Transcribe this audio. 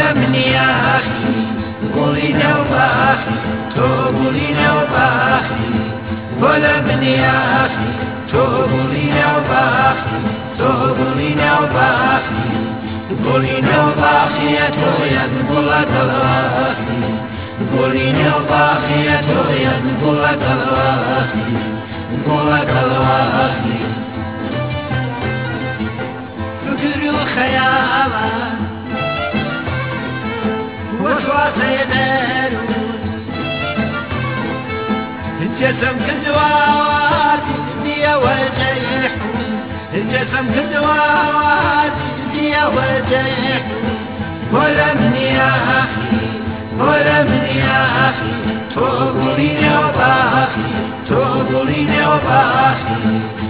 من يا أخي قولينا وباخي تقولينا وباخي ولا من يا أخي تقولينا وباخي تقولينا وباخي قولينا وباخي يا تويا نقول لك الواخي قولينا وباخي يا تويا نقول لك الواخي نقول لك الواخي فكري وخيالات وسواس يدارون الجسم كدواتي دنيا وجيحون الجسم كدواتي دنيا وجيحون ولا من يا أخي ولا من يا أخي تقوليني وباخي تقوليني وباخي